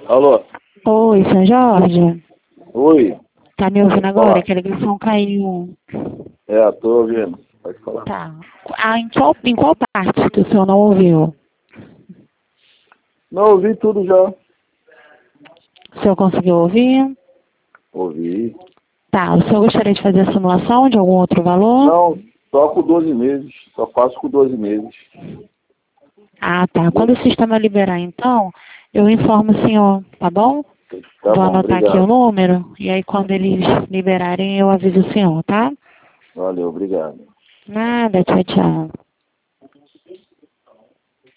Alô? Oi, São Jorge. Oi? Tá me ouvindo Pode agora? falar. Que a ligação caiu. Tô ouvindo. Pode falar. Tá. Ah, em qual parte que o senhor não ouviu? Não, ouvi tudo já. O senhor conseguiu ouvir? Ouvi. Tá. O senhor gostaria de fazer a simulação de algum outro valor? Não, só com 12 meses. Só faço com 12 meses. Ah, tá. Quando o sistema liberar, então, eu informo o senhor, tá bom? Tá Vou bom, anotar aqui o obrigado. número e aí quando eles liberarem eu aviso o senhor, tá? Valeu, obrigado. Nada, tchau, tchau.